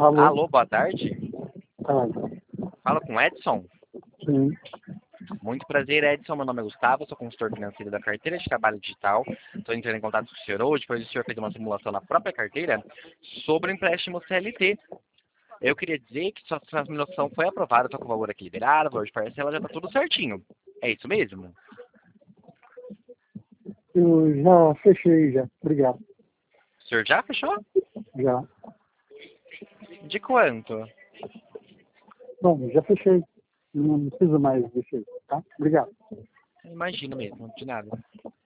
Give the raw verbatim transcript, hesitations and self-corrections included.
Alô? Alô, boa tarde. Ah, Fala com o Edson. sim. Muito prazer, Edson. Meu nome é Gustavo, sou consultor financeiro da carteira de trabalho digital. Estou entrando em contato com o senhor hoje, pois o senhor fez uma simulação na própria carteira sobre o empréstimo C L T. Eu queria dizer que sua sua simulação foi aprovada, estou com o valor aqui liberado, o valor de parcela já está tudo certinho. É isso mesmo? Eu já fechei já. Obrigado. O senhor já fechou? Já. De quanto? Bom, já fechei. Não preciso mais deixar, tá? Obrigado. Imagino mesmo, de nada.